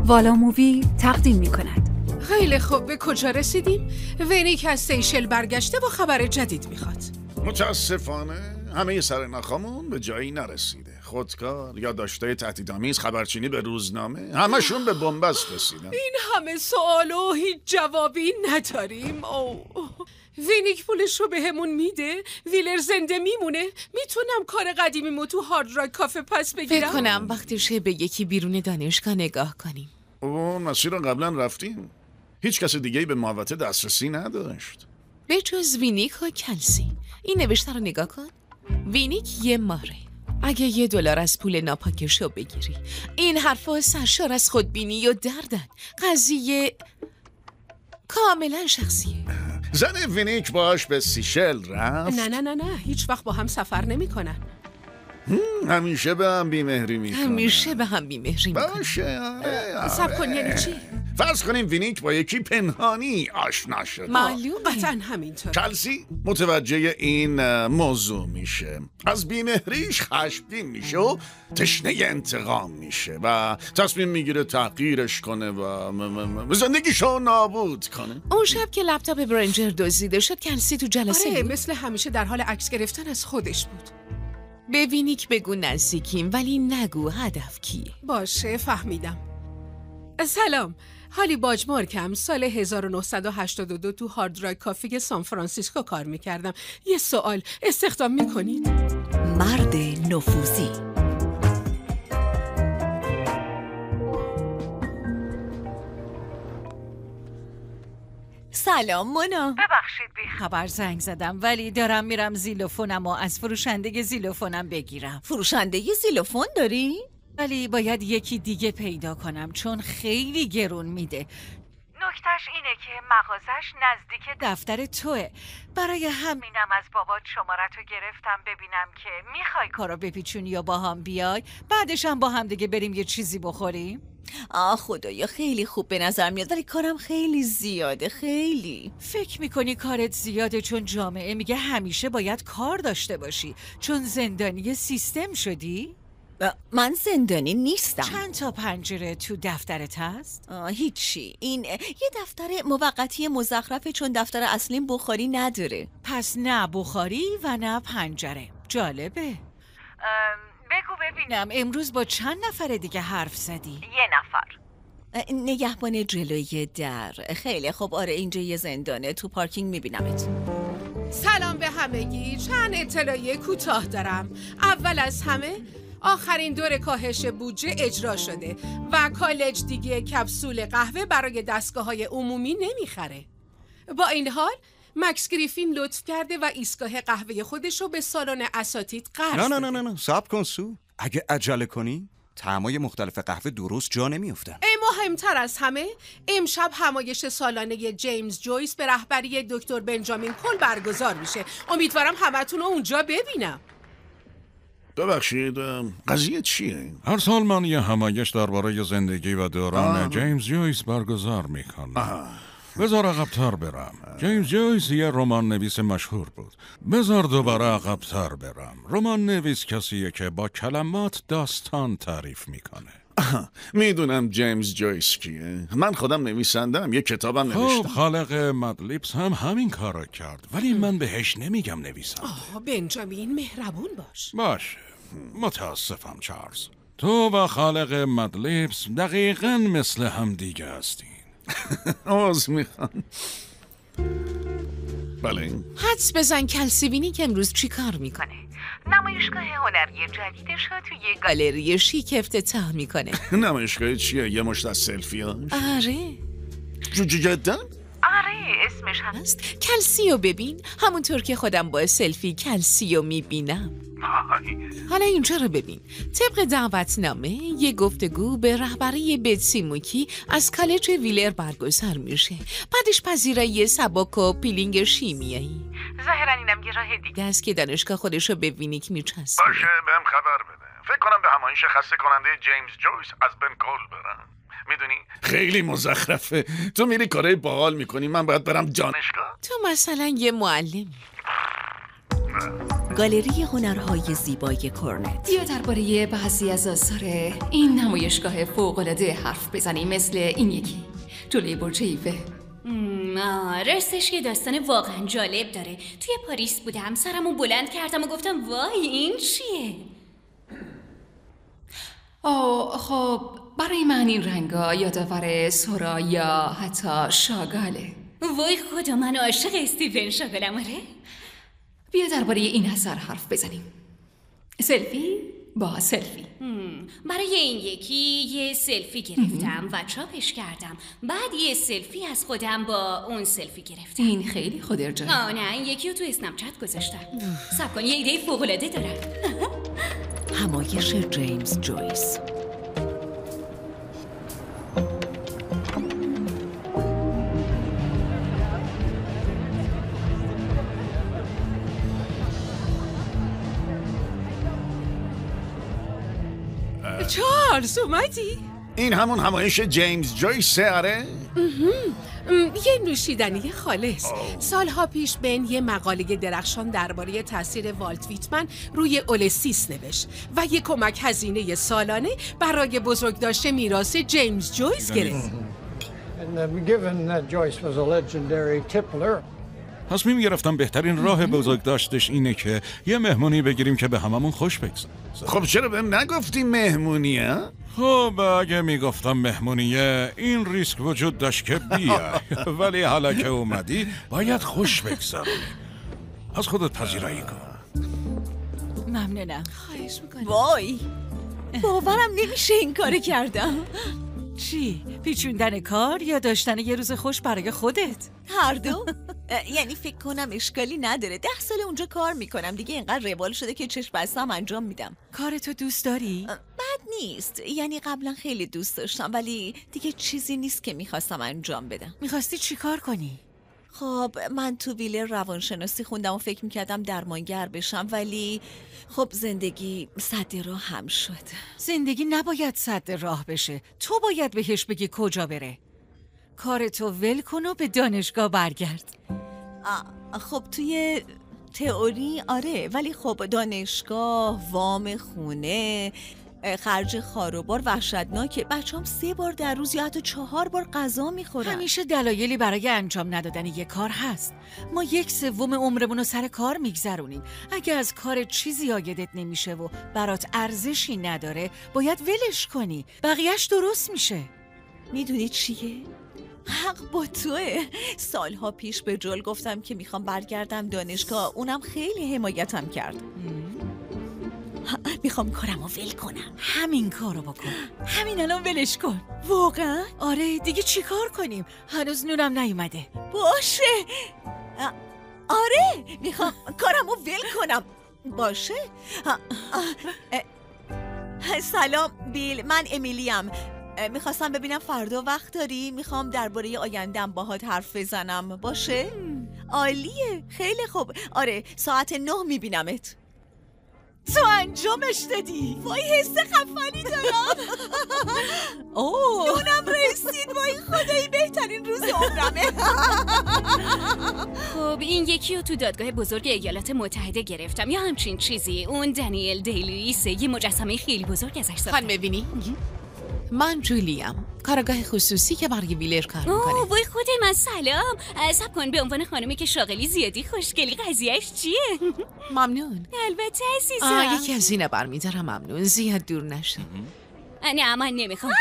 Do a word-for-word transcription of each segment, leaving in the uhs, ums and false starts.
والا مووی تقدیم می کند. خیلی خوب، به کجا رسیدیم؟ وینیک از سیشل برگشته و خبر جدید میخواد. متاسفانه همه سرنخامون به جایی نرسیده. خودکار یا داشته تهدیدآمیز، خبرچینی به روزنامه، همشون به بنبست رسیدن. این همه سوال و هیچ جوابی نداریم. اوه. وینیک پولش رو به همون میده؟ ویلر زنده میمونه؟ میتونم کار قدیمیمو تو هارد راک کافه پس بگیرم؟ فکر کنم وقتشه به یکی بیرون دانشگاه نگاه کنیم. اون مسیر رو قبلا رفتیم. هیچ کس دیگه‌ای به محوطه دسترسی نداشت به جز وینیک و کلسی. این نوشته رو نگاه کن. وینیک یه ماره. اگه یه دلار از پول ناپاکشو بگیری. این حرفا سرشار از خودبینی و دردن. قضیه کاملا شخصیه. زن وینیک باش به سیشل رفت؟ نه نه نه نه هیچ وقت با هم سفر نمی کنن. همیشه به هم بیمهری میکنن. همیشه به هم بیمهری میکنن. باشه. سب کن، یعنی چی؟ فرض کنیم وینیک با یکی پنهانی آشنا شد. معلومه. قطعا همینطور. کلسی متوجه این موضوع میشه، از بیمهریش خشمگین میشه و تشنه انتقام میشه و تصمیم میگیره تحقیرش کنه و زندگیشو نابود کنه. اون شب که لپتاپ برنجر دزدیده شد، کلسی تو جلسه آره، بود. مثل همیشه در حال عکس گرفتن از خودش بود. به وینیک بگو نزدیکیم، ولی نگو هدف کیه. باشه، فهمیدم. سلام، هالی باجمارکم. سال هزار و نهصد و هشتاد و دو تو هارد راک کافه سان فرانسیسکو کار میکردم. یه سوال، استخدام میکنید؟ مرد نفوذی. سلام مونا. ببخشید بی خبر زنگ زدم، ولی دارم میرم زیلوفونم و از فروشنده زیلوفونم بگیرم. فروشنده زیلوفون داری؟ ولی باید یکی دیگه پیدا کنم چون خیلی گرون میده. نکتش اینه که مغازش نزدیک دفتر توه. برای همینم از بابات شمارتو گرفتم ببینم که میخوای کارو بپیچونی یا با هم بیای، بعدش هم با هم دیگه بریم یه چیزی بخوریم. آه خدایا خیلی خوب به نظر میاد، ولی کارم خیلی زیاده. خیلی فکر میکنی کارت زیاده چون جامعه میگه همیشه باید کار داشته باشی، چون زندانی سیستم شدی؟ من زندانی نیستم. چند تا پنجره تو دفترت هست؟ هیچی. این یه دفتر موقتی مزخرفه چون دفتر اصلیم بخاری نداره. پس نه بخاری و نه پنجره. جالبه. بگو ببینم امروز با چند نفر دیگه حرف زدی؟ یه نفر. نگهبان جلوی در. خیلی خب، آره اینجا یه زندانه، تو پارکینگ میبینمت. سلام به همگی. چند اطلاعیه کوتاه دارم. اول از همه، آخرین دور کاهش بودجه اجرا شده و کالج دیگه کپسول قهوه برای دستگاه‌های عمومی نمیخره. با این حال مکس گریفین لطف کرده و ایستگاه قهوه خودش رو به سالن اساتید قرض نه داده. نه نه نه صبر کن سو. اگه عجله کنی طعمای مختلف قهوه درست جا نمیافتن. ای مهمتر از همه، امشب همایش سالانه جیمز جویس به رهبری دکتر بنجامین کل برگزار میشه. امیدوارم همتون رو اونجا ببینم. ببخشید، قضیه چیه؟ هر سال من یه همایش درباره زندگی و دوران جیمز جویس برگزار میکنم. بذار عقب‌تر برم. جیمز جویس یه رمان نویس مشهور بود. بذار دوباره عقب‌تر برم. رمان نویس کسیه که با کلمات داستان تعریف میکنه. میدونم جیمز جویس کیه. من خودم نویسندم، یه کتابم نوشتم. خب خالق مدلیپس هم همین کارو کرد، ولی من بهش نمیگم نویسنده. آه بنجامین، مهربون باش. باشه، متاسفم چارلز. تو و خالق مدلیپس دقیقاً مثل هم دیگه هستین. عذر میخوام. بله. حدس بزن کلسی وینیک امروز چی کار میکنه؟ نمایشگاه هنری جدیدش رو توی یه گالری شیک افتتاح میکنه. نمایشگاه چیه؟ یه مشت از سلفیاش؟ آره جدا؟ آره اسمش هست. کلسیو ببین، همونطور که خودم با سلفی کلسیو میبینم. حالا اینجا رو ببین. طبق دعوتنامه یه گفتگو به رهبری بتسی موکی از کالج ویلر برگزار میشه. بعدش پذیرایی سبک و پیلینگ شیمیایی. ظاهرا اینم یه راه دیگه است که دانشگاه خودش رو به وینیک میچسبه. باشه، بهم خبر بده. فکر کنم به همایش خسته کننده جیمز جویس از بنکول برم. میدونی خیلی مزخرفه. تو میری کارهای باحال میکنی، من باید برم دانشگاه. تو مثلا یه معلمی. گالری هنرهای زیبای کورنت. بیا درباره بعضی از آثار این نمایشگاه فوق‌العاده حرف بزنیم، مثل این یکی جلوی برج ایفل. راستش یه داستان واقعا جالب داره. توی پاریس بودم، سرمو بلند کردم و گفتم وای این چیه؟ آه خب برای من این رنگا یادآور سورا یا حتی شاگاله. وای خدا، من عاشق استیون شاگالم. آره بیا درباره این اثر حرف بزنیم. سلفی با سلفی. برای این یکی یه سلفی گرفتم و چاپش کردم. بعد یه سلفی از خودم با اون سلفی گرفتم. این خیلی خود ارجاعه. آه نه، این یکی رو تو اسنپ چت گذاشتم. صبر کن، یه ایده فوق‌العاده دارم. همایش جیمز جویس. چارلز اومدی؟ این همون همایش جیمز جویسه؟ آره؟ یه نوشیدنی خالص. سالها پیش بن یه مقاله درخشان درباره تاثیر والت ویتمن روی اولسیس نوشت و یه کمک هزینه سالانه برای بزرگداشت میراث جیمز جویس گرفت. تصمیم گرفتم بهترین راه بزرگداشتش اینه که یه مهمونی بگیریم که به هممون خوش بگذره. خب چرا بهم نگفتی مهمونیه؟ خب اگه میگفتم مهمونیه این ریسک وجود داشت که بیای، ولی حالا که اومدی باید خوش بگذرونی. از خودت پذیرایی کن. ممنونم. خواهش میکنم. وای باورم نمیشه این کار کردم. چی؟ پیچوندن کار یا داشتن یه روز خوش برای خودت؟ هر دو. یعنی فکر کنم اشکالی نداره. ده سال اونجا کار میکنم دیگه، اینقدر روال شده که چشم بسته هم انجام میدم. کارتو دوست داری؟ بد نیست، یعنی قبلا خیلی دوست داشتم ولی دیگه چیزی نیست که میخواستم انجام بدم. میخواستی چی کار کنی؟ خب من تو ویلر روانشناسی خوندم و فکر میکردم درمانگر بشم، ولی خب زندگی صد راه هم شد. زندگی نباید صد راه بشه، تو باید بهش بگی کجا بره. کارتو ول کن و به دانشگاه برگرد. خب توی تئوری آره، ولی خب دانشگاه، وام خونه، خرج خاروبار وحشتناکه. بچه‌ام سه بار در روز یا حتی چهار بار غذا میخورن. همیشه دلایلی برای انجام ندادن یه کار هست. ما یک سوم عمرمون رو سر کار میگذرونیم. اگه از کار چیزی یادت نمیشه و برات ارزشی نداره باید ولش کنی، بقیهش درست میشه. میدونی چیه؟ حق با توه. سالها پیش به جول گفتم که میخوام برگردم دانشگاه، اونم خیلی حمایتم کرد. میخوام کارمو ول کنم. همین کارو بکن. همین الان ولش کن. واقعا؟ آره دیگه چی کار کنیم؟ هنوز نونم نیومده. باشه. آره میخوام کارمو ول کنم. باشه. سلام بیل، من امیلیم. میخواستم ببینم فردا وقت داری؟ میخوام درباره آینده‌ام باهات حرف بزنم. باشه؟ عالیه، خیلی خوب. آره ساعت نه میبینمت. تو انجامش دادی. وای حس خفنی دارم. اوه نونم رسید. وای خدایی بهترین روز عمرمه. خب این یکی رو تو دادگاه بزرگ ایالات متحده گرفتم یا همچین چیزی. اون دنیل دیلویس، یه مجسمه خیلی بزرگ ازش ساختن. خانم ببینی؟ من جولیم، کارگاه خصوصی که برای ویلر کار میکنه. اوه وای خدای من سلام. صبر کن، به عنوان خانمی که شاغلی زیادی خوشگلی، قضیهش چیه؟ ممنون. البته عزیزم. آه یکی از اینه برمیدارم. ممنون، زیاد دور نشم. نه من نمیخوام.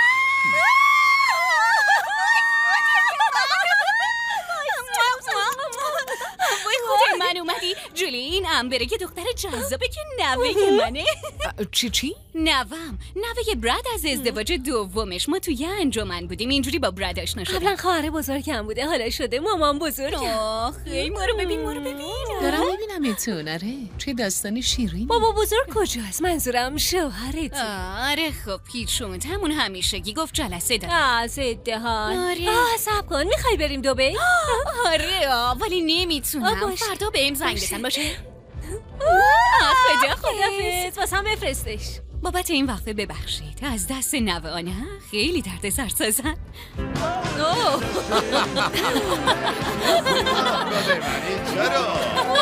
من اومدی جولی، این امبره که دختر جذابه که نوه منه. چی چی؟ نوام، نوه براد از ازدواج دومش. ما توی انجمن بودیم، اینجوری با براد آشنا شدیم. قبلا خواهر بزرگم بوده، حالا شده مامان بزرگم. آخه ما رو ببین، ما رو ببین. دارم میبینم ایتون. آره چه داستانی شیرین. بابا بزرگ کجاست؟ منظورم شوهرت. آره خب پیچوند همون همیشگی گفت جلسه داره. آه ضد حال. آره. آه صبر کن، میخوای بریم دبی؟ آره ولی نمیتونم. فردا بهم زنگ بزن باشه. خدا خدافظ. واسم بفرستش. بابت این وقفه ببخشید. از دست نوه‌انه خیلی درد سر سازن. چرا؟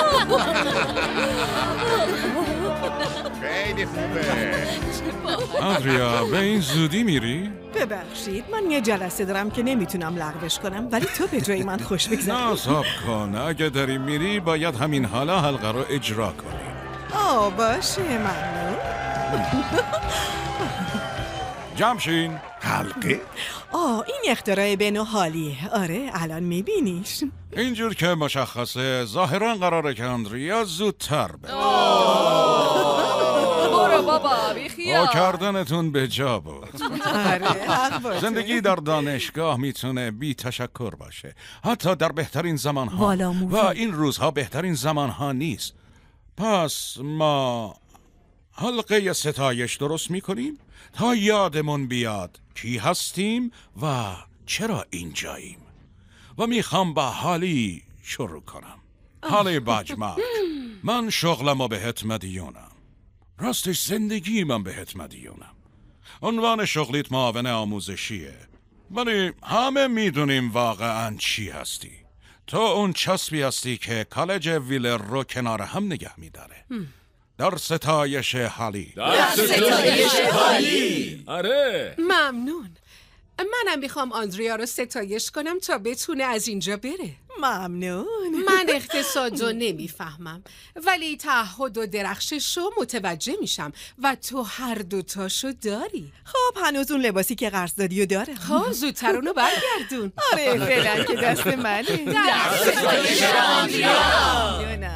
خیلی خوبه. آندریا به این زودی میری؟ ببخشید من یه جلسه دارم که نمیتونم لغوش کنم، ولی تو به جای من خوش بگذاری. نه صبر کن، اگه داری میری باید همین حالا حلقه رو اجرا کنی. آه باشه، ممنون. جمشین. حلقه؟ آه این اختراع بنو حالیه. آره الان میبینیش. اینجور که مشخصه ظاهرا قراره که اندریا زودتر بره. برو بابا بیخیال. با کردنتون به جا بود. آره زندگی در دانشگاه میتونه بی تشکر باشه، حتی در بهترین زمانها، و این روزها بهترین زمانها نیست. پس ما حلقه ستایش درست میکنیم تا یادمون بیاد کی هستیم و چرا اینجاییم. و میخوام با حالی شروع کنم. حالی بجمک، من شغلم و بهت مدیونم. راستش زندگی من بهت مدیونم. عنوان شغلیت معاون آموزشیه، ولی همه میدونیم واقعا چی هستی. تو اون چسبی هستی که کالج ویلر رو کنار هم نگه میداره. در ستایش حالی. در ستایش حالی. آره ممنون. منم میخوام آندریا رو ستایش کنم تا بتونه از اینجا بره. ممنون. من اقتصاد رو نمیفهمم، ولی تعهد و درخشش رو متوجه میشم و تو هر دوتاشو داری. خب هنوز اون لباسی که قرض دادی و داره. خب زودتر اونو برگردون. آره فعلا که دست منه. دست ستایش آندریا.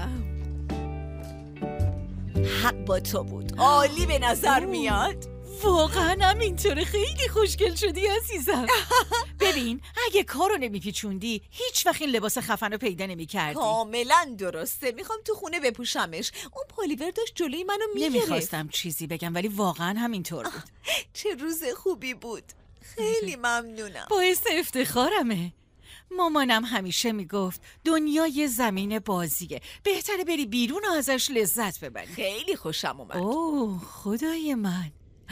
حق با تو بود. عالی به نظر میاد. واقعا هم اینطوره. خیلی خوشگل شدی عزیزم. ببین اگه کارو نمیپیچوندی هیچ وقت این لباس خفن رو پیدا نمیکردی. کاملا درسته. میخوام تو خونه بپوشمش. اون پالیور داشت جلوی منو میگرفت. نمیخواستم چیزی بگم ولی واقعا هم اینطور بود. چه روز خوبی بود. خیلی ممنونم. باعث افتخارمه. مامانم همیشه میگفت دنیا یه زمین بازیه، بهتره بری بیرون و ازش لذت ببری. خیلی خوشم اومد. اوه خدای من،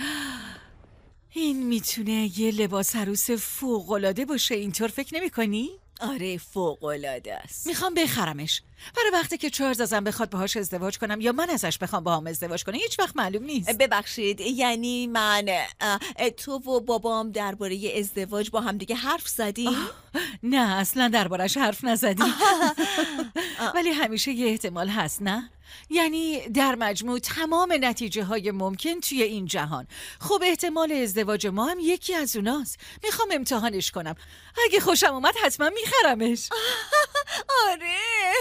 این میتونه یه لباس عروس فوق‌العاده باشه. اینطور فکر نمی کنی؟ آره فوق‌العاده است. میخوام بخرمش برای وقتی که چارلز ازم بخواد باهاش ازدواج کنم یا من ازش بخوام باهام ازدواج کنه. هیچ وقت معلوم نیست. ببخشید یعنی من تو و بابام درباره ازدواج با هم دیگه حرف زدیم؟ نه اصلا دربارش حرف نزدیم. ولی همیشه یه احتمال هست نه؟ یعنی در مجموع تمام نتیجه های ممکن توی این جهان. خب احتمال ازدواج ما هم یکی از اوناست. میخوام امتحانش کنم. اگه خوشم اومد حتما میخرمش. آره.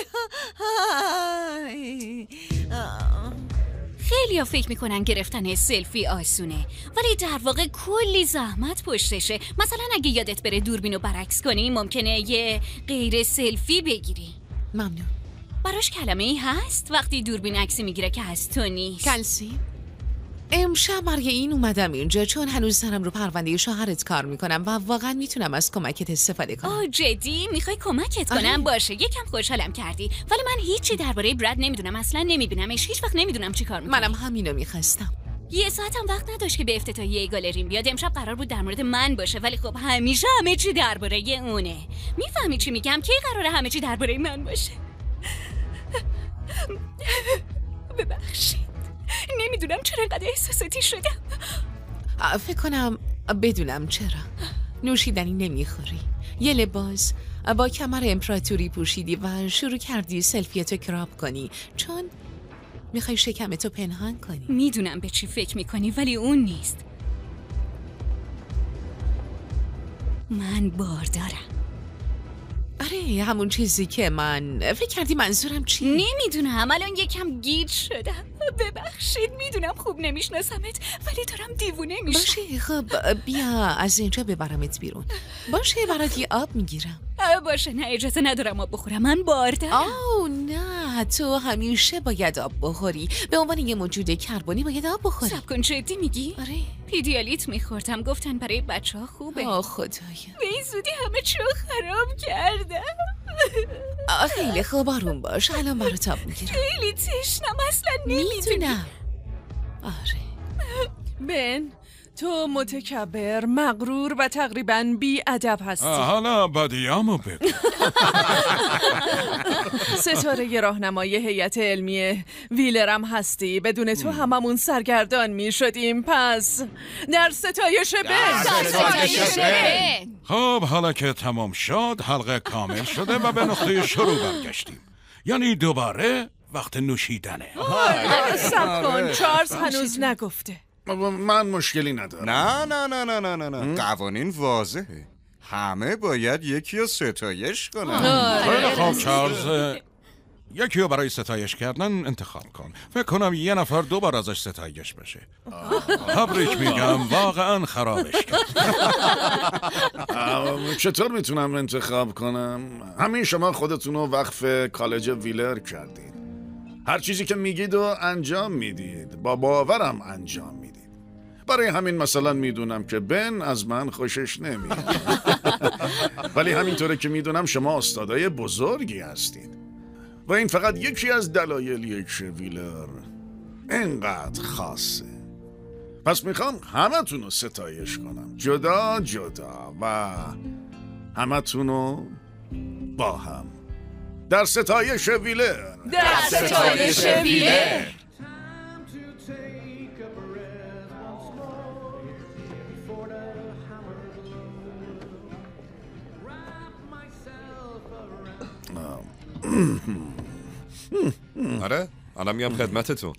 خیلی ها فکر میکنن گرفتن سلفی آسونه، ولی در واقع کلی زحمت پشتشه. مثلا اگه یادت بره دوربینو برعکس کنی ممکنه یه غیر سلفی بگیری. ممنون. براش کلمه ای هست وقتی دوربین عکسی میگیره که از تو نیست؟ کلسی؟ امشب برای این اومدم اینجا چون هنوز دارم رو پرونده شوهرت کار میکنم و واقعا میتونم از کمکت استفاده کنم. آه جدی؟ میخوای کمکت کنم؟ آه. باشه یکم خوشحالم کردی، ولی من هیچی درباره براد نمیدونم. اصلا نمیبینمش، هیچ وقت نمیدونم چی کار میکنه. منم همینو میخواستم. یه ساعتم وقت نداشت که به افتتاحیه گالریم بیاد. امشب قرار بود در مورد من باشه، ولی خب همیشه همه چی درباره اونه. میفهمی چی میگم؟ کی قراره همه چی درباره من باشه؟ ببخشید، نمیدونم چرا اینقدر احساساتی شدم. فکر کنم بدونم چرا. نوشیدنی نمیخوری، یه لباس با کمر امپراتوری پوشیدی و شروع کردی سلفیتو کراپ کنی چون میخوای شکمتو پنهان کنی. میدونم به چی فکر میکنی ولی اون نیست. من باردارم. آره همون چیزی که من فکر کردی منظورم چیه؟ نمیدونم، الان یکم گیج شدم. ببخشید، میدونم خوب نمیشناسمت ولی دارم دیوونه میشم. باشه خب بیا از اینجا ببرمت بیرون. باشه برات یه آب میگیرم. باشه نه اجازه ندارم آب بخورم، من باردارم. آو نه، تو همیشه باید آب بخوری. به عنوان یه موجود کربنی باید آب بخوری. صبر کن، جدی میگی؟ آره. پیدیالیت میخوردم، گفتن برای بچه ها خوبه. آه خدایا، به این زودی همه چی رو خراب کردم. خیلی خوب آروم باش، الان برات آب میگیرم. خیلی تشنم، اصلا نمیتونم. میدونم. آره بن، تو متکبر، مغرور و تقریباً بی ادب هستی. حالا بدیامو بگو. ستاره راهنمای هیئت علمی ویلرم هستی. بدون تو هممون سرگردان می شدیم. پس در ستایش بن. در ستایش بن. خب حالا که تمام شد، حلقه کامل شده و به نقطه شروع برگشتیم. یعنی دوباره وقت نوشیدنه. صبر کن، چارلز هنوز نگفته. من مشکلی ندارم. نه نه نه نه نه نه نه قوانین واضحه. همه باید یکی رو ستایش کنن. خیلی خوب چارلز، یکی رو برای ستایش کردن انتخاب کن. فکر کنم یه نفر دو بار ازش ستایش بشه. تبریک میگم، واقعا خرابش کرد. چطور میتونم انتخاب کنم؟ همین شما خودتون رو وقف کالج ویلر کردید. هر چیزی که میگید و انجام میدید، با باورم انجام میدید. برای همین مثلا میدونم که بن از من خوشش نمیاد. ولی همینطوره که میدونم شما استادای بزرگی هستید و این فقط یکی از دلایلیه که ویلر اینقدر خاصه. پس میخوام همه تون رو ستایش کنم، جدا جدا و همه تون رو با هم. در ستایش ویلر. در ستایش ویلر. آره الان میام خدمتتون.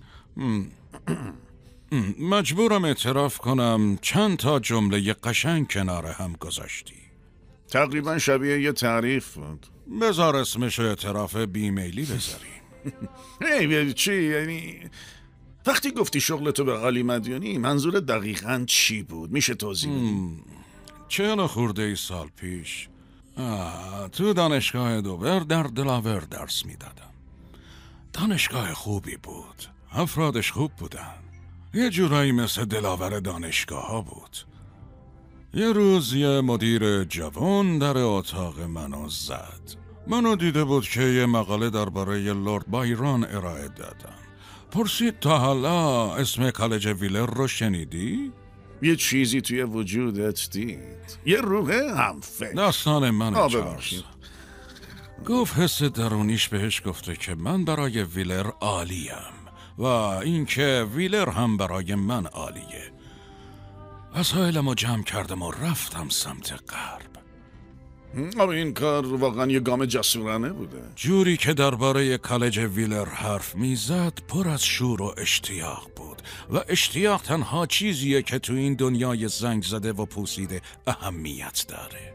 مجبورم اعتراف کنم چند تا جمله قشنگ کنار هم گذاشتی. تقریبا شبیه یه تعریف بود. بذار اسمشو اعتراف بیمیلی بذاریم. ای چی یعنی؟ وقتی گفتی شغلتو به قالی مدیونی منظور دقیقاً چی بود؟ میشه توضیح بدی؟ چهل خورده ای سال پیش آه، تو دانشگاه دوبر در دلاور درس میدادم. دانشگاه خوبی بود، افرادش خوب بودن، یه جورایی مثل دلاور دانشگاه ها بود. یه روز یه مدیر جوان در اتاق منو زد. منو دیده بود که یه مقاله درباره لرد بایرون ارائه دادم. پرسید تا حالا اسم کالج ویلر رو شنیدی؟ یه چیزی توی وجودت دید، یه روح هم فکر. داستان من چارلز. گفت حس درونیش بهش گفته که من برای ویلر عالیم و اینکه ویلر هم برای من عالیه. وسایلمو جمع کردم و رفتم سمت غرب. اما این کار واقعا یه گام جسورانه بوده. جوری که درباره کالج ویلر حرف میزد پر از شور و اشتیاق بود و اشتیاق تنها چیزیه که تو این دنیای زنگ زده و پوسیده اهمیت داره.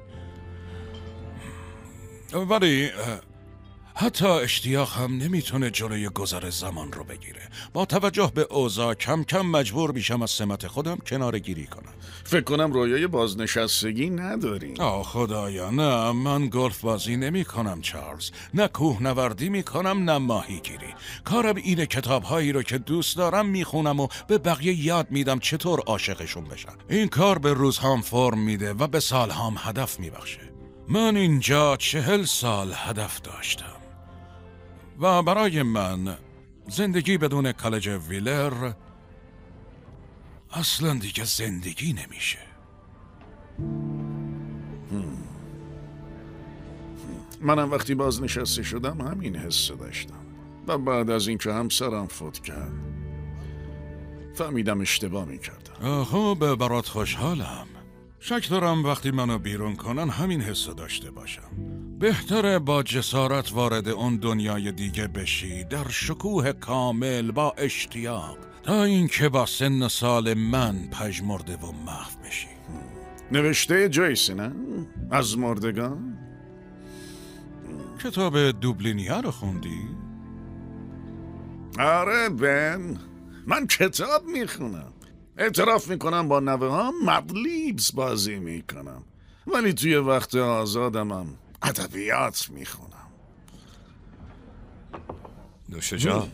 ولی حتی اشتیاق هم نمیتونه جلوی گذر زمان رو بگیره. با توجه به اوضاع کم کم مجبور میشم از سمت خودم کناره گیری کنم. فکر کنم رویای بازنشستگی نداری. آه خدایا نه، من گلف بازی نمی کنم چارلز، نه کوهنوردی می کنم نه ماهیگیری. کارم اینه کتاب هایی رو که دوست دارم میخونم و به بقیه یاد میدم چطور عاشقشون بشن. این کار به روزهام فرم میده و به سالهام هدف میبخشه. من اینجا چهل سال هدف داشتم و برای من زندگی بدون کالج ویلر اصلا دیگه زندگی نمیشه. منم وقتی بازنشسته شدم همین حس داشتم و بعد از اینکه همسرم فوت کرد فهمیدم اشتباه میکردم. خب برات خوشحالم. شک دارم وقتی منو بیرون کنن همین حس داشته باشم. بهتره با جسارت وارد اون دنیای دیگه بشی، در شکوه کامل با اشتیاق، تا اینکه با سن سال من پژمرده و محو بشی. نوشته جویس نه؟ از مردگان؟ کتاب دوبلینیه رو خوندی؟ آره بن، من کتاب میخونم. اعتراف میکنم با نوه ها مدلیبز بازی میکنم، ولی توی وقت آزادم هم ادبیات میخونم. نوش جان.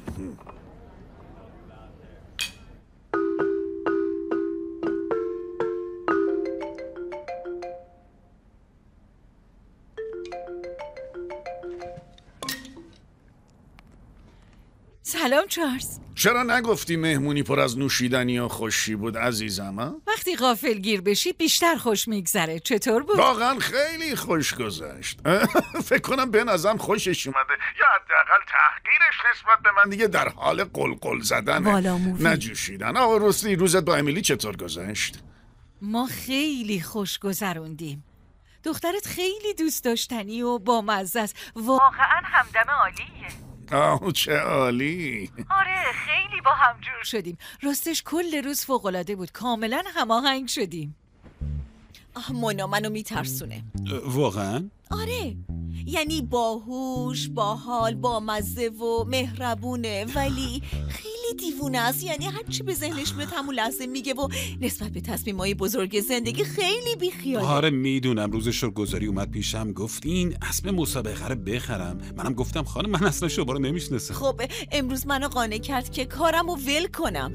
سلام چارلز. چرا نگفتی مهمونی پر از نوشیدنی و خوشی بود عزیزم؟ ها؟ وقتی غافلگیر بشی بیشتر خوش میگذره. چطور بود؟ واقعا خیلی خوش گذشت. فکر کنم به نظرم خوشش اومده، یا حداقل تحقیرش نسبت به من دیگه در حال قلقل زدنه، نجوشیدن. آقا رسلی، روزت با امیلی چطور گذشت؟ ما خیلی خوش گذروندیم. دخترت خیلی دوست داشتنی و با مزه است. واقعا همدم عالیه. آه چه عالی. آره خیلی با هم جور شدیم. راستش کل روز فوق‌العاده بود. کاملا هماهنگ شدیم. آه مونا منو میترسونه. واقعا؟ آره، یعنی باهوش، باحال، با مزه و مهربونه، ولی خیلی دیوونه است. یعنی هر چی به ذهنش میاد همون لحظه میگه و نسبت به تصمیمای بزرگ زندگی خیلی بیخیاله. آره میدونم. روز شکرگزاری اومد پیشم گفت این اسب مسابقه رو بخرم. منم گفتم خانم من اصلا شما رو نمیشناسم. خب امروز منو قانع کرد که کارمو ول کنم.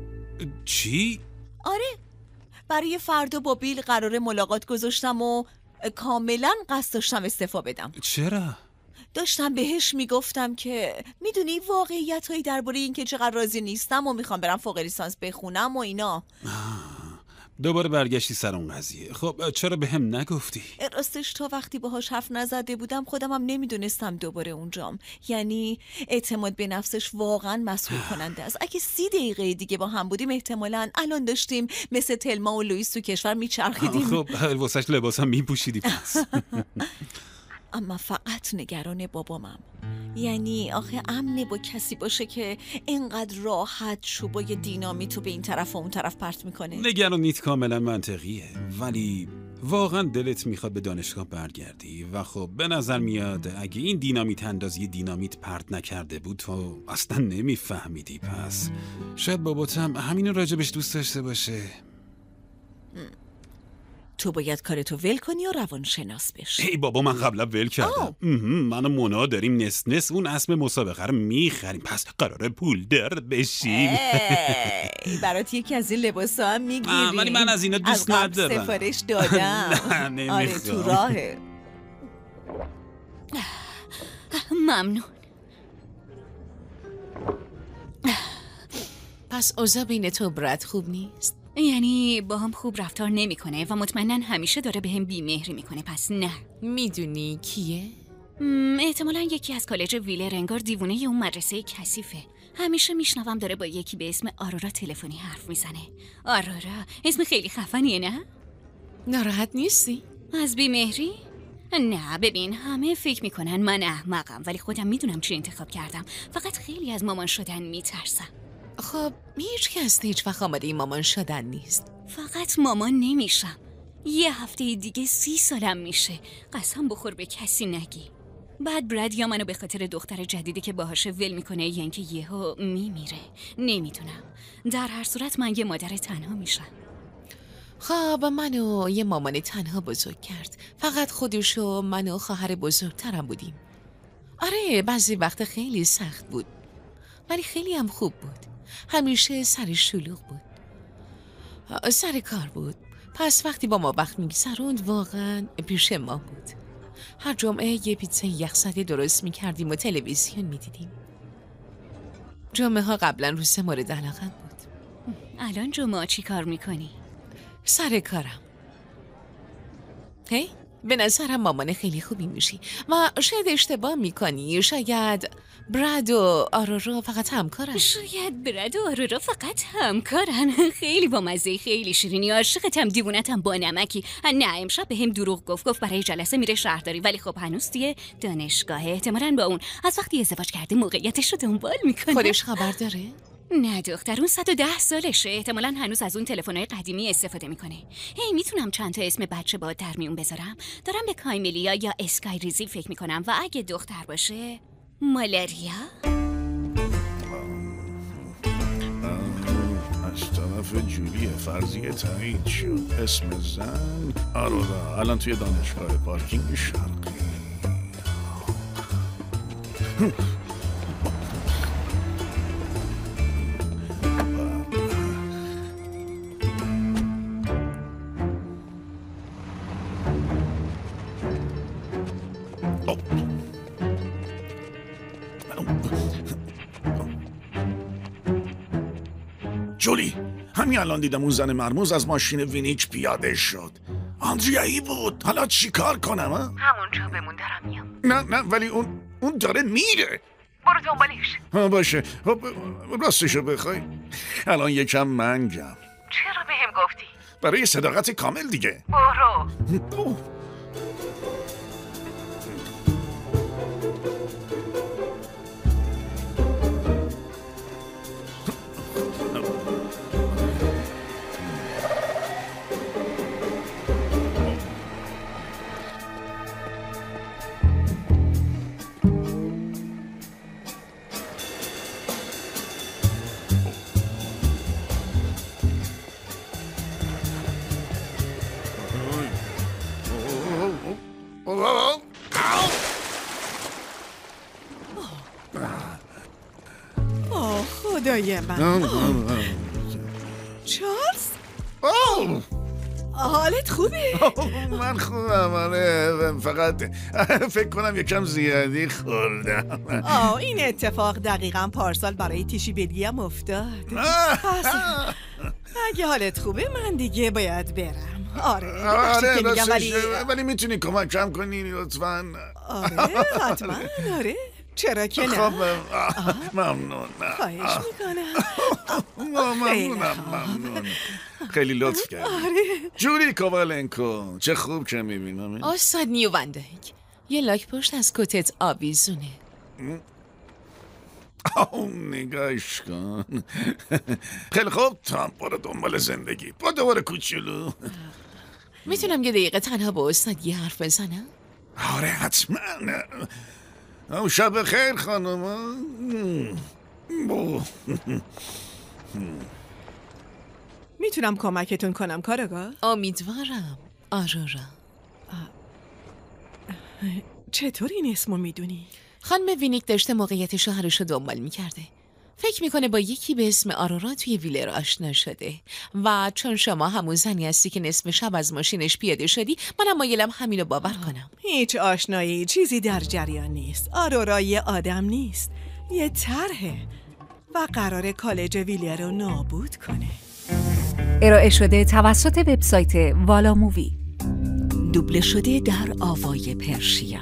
چی؟ آره، برای فردا با بیل قرار ملاقات گذاشتم و کاملا قصد داشتم استعفا بدم. چرا؟ داشتم بهش میگفتم که میدونی واقعیت هایی درباره این که چقدر راضی نیستم و میخوام برم فوق لیسانس بخونم و اینا. دوباره برگشتی سر اون قضیه. خب چرا به هم نگفتی؟ راستش تا وقتی باهاش حرف نزده بودم خودم هم نمیدونستم دوباره اونجام. یعنی اعتماد به نفسش واقعا مسئول کننده است. اگه سی دقیقه دیگه با هم بودیم احتمالاً الان داشتیم مثل تلما و لوئیس تو کشور میچرخیدیم. خب واسش لباسم میپوشیدی پس. اما فقط نگران بابامم. یعنی آخه امنه با کسی باشه که اینقدر راحت چوبای دینامیتو به این طرف و اون طرف پرت میکنه. نگرانیت کاملا منطقیه، ولی واقعا دلت میخواد به دانشگاه برگردی و خب به نظر میاد اگه این دینامیت اندازی دینامیت پرت نکرده بود تو اصلا نمیفهمیدی. پس شاید باباتم همینو راجبش دوست داشته باشه. تو باید کارتو ول کنی و روانشناس بشی. ای بابا من قبلا ول کردم. من و مونا داریم نس نس اون اسم مسابقه رو میخریم، پس قراره پول در بشیم. برات یکی از این لباسا هم میگیریم. ولی من از اینا دوست ندارم. از سفارش دادم. آره تو راهه. ممنون. پس اوضاع بین تو برد خوب نیست؟ یعنی با هم خوب رفتار نمیکنه و مطمئناً همیشه داره به هم بیمهری میکنه. پس نه. میدونی کیه؟ احتمالاً یکی از کالج ویلر، انگار دیوونه ی اون مدرسه کثیفه. همیشه میشنوم داره با یکی به اسم آرورا تلفنی حرف میزنه. آرورا اسم خیلی خفنیه نه؟ ناراحت نیستی؟ از بیمهری؟ نه ببین، همه فکر میکنن من احمقم ولی خودم میدونم چی انتخاب کردم. فقط خیلی از مامان شدن میترسم. خب هیچ کس هیچ وقت آماده این مامان شدن نیست. فقط مامان نمیشم. یه هفته دیگه سی سالم میشه. قسم بخور به کسی نگی. بعد براد یا منو به خاطر دختر جدیدی که باهاش ول میکنه یا اینکه یهو میمیره. نمیدونم. در هر صورت من یه مادر تنها میشم. خب منو یه مامان تنها بزرگ کرد. فقط خودش و من و خواهر بزرگترم بودیم. آره بعضی وقت خیلی سخت بود ولی خیلی هم خوب بود. همیشه سر شلوغ بود، سر کار بود. پس وقتی با ما وقت میگذروند واقعا پیش ما بود. هر جمعه یه پیتزا یخزده درست میکردیم و تلویزیون میدیدیم. جمعه ها قبلا روز مورد علاقه بود. الان جمعه چی کار میکنی؟ سر کارم. هی به نظرم مامان خیلی خوبی میشی و شاید اشتباه میکنی. شاید براد و آرورا فقط همکارن. شاید براد و آرورا فقط همکارن. خیلی با مزه، خیلی شیرینی، عاشقتم، دیوونتم با نمکی. نه امشب به هم دروغ گفت گفت برای جلسه میره شهرداری ولی خب هنوز توی دانشگاهه. احتمالاً با اون از وقتی ازدواج کرده موقعیتش رو دنبال میکنه. خودش خبر داره؟ نه دختر، اون صد و ده سالشه. احتمالاً هنوز از اون تلفن‌های قدیمی استفاده میکنه. هی میتونم چند تا اسم بچه با در میون بذارم؟ دارم به کایملیا یا اسکای ریزی فکر میکنم و اگه دختر باشه مالریا. از طرف جولی فرضیه تایید شد. اسم زن آرورا، الان توی دانشگاه پارکینگ شرقی. جولی، همین الان دیدم اون زن مرموز از ماشین وینیک پیاده شد. آندریایی بود. حالا چی کار کنم ها؟ همونجا بمون، دارم میام. نه نه ولی اون اون داره میره. برو دنبالش. ها باشه. خب راستشو بخوای الان یکم منگم. چرا بهم گفتی؟ برای صداقت کامل دیگه. برو. آه خدای من. چارلز؟ حالت خوبه؟ من خوبم. آره فقط فکر کنم یکم زیادی خوردم. آه این اتفاق دقیقا پارسال برای تیشی بلی هم افتاد. پس اگه حالت خوبه من دیگه باید برم. آره آره که میگم ولی ولی میتونی کمکم کنی لطفاً؟ آره حتما. آره چرا که نه. خب ممنون. خواهش میکنم. ممنونم ممنون. خیلی لطف کردی. جولی کوالنکو، چه خوب که میبینم. استاد نیووندک، یه لاک پشت از کتت آویزونه. آه نگاهش کن. خیلی خوب تام، برو دنبال زندگی. با دوباره کوچولو. میتونم یه دقیقه تنها با استاد یه حرف بزنم؟ آره حتما. او شب خیر خانم. میتونم کمکتون کنم کارگاه؟ امیدوارم. آرورا. چطور این اسمو میدونی؟ خانم وینیک داشته موقعیت شوهرش رو دنبال میکرده. فکر میکنه با یکی به اسم آرورا توی ویلر آشنا شده و چون شما همون زنی هستی که نصف شب از ماشینش پیاده شدی، منم مایلم همینو باور کنم. هیچ آشنایی، چیزی در جریان نیست. آرورا یه آدم نیست، یه طرحه و قرار کالج ویلر رو نابود کنه. ارائه شده توسط وبسایت والا مووی. دوبله شده در آوای پرشیا.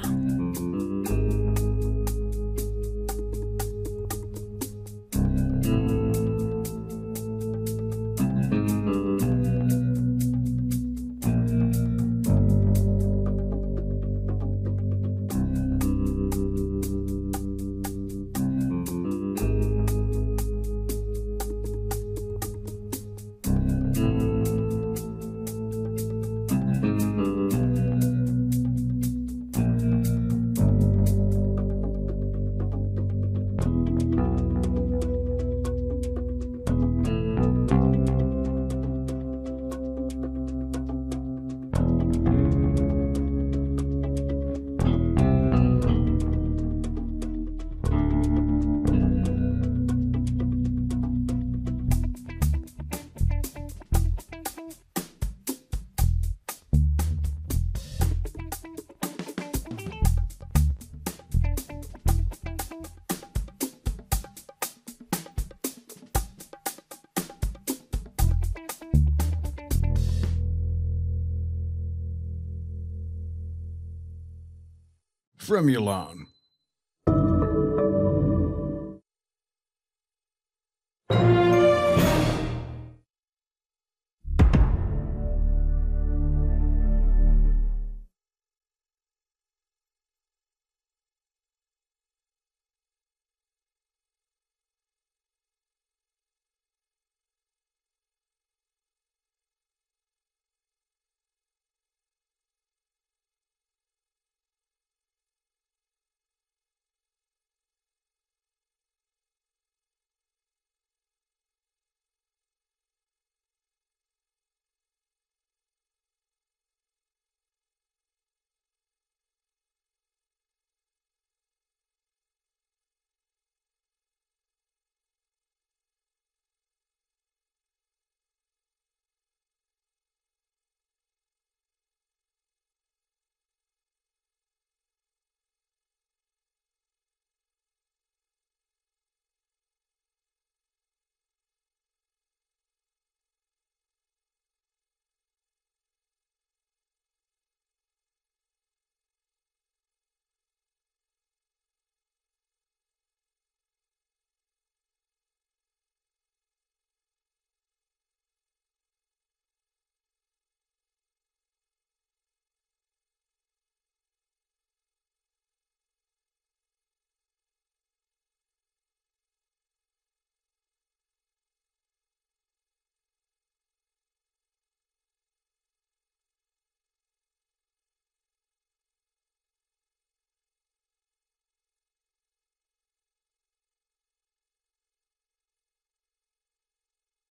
Fremulon,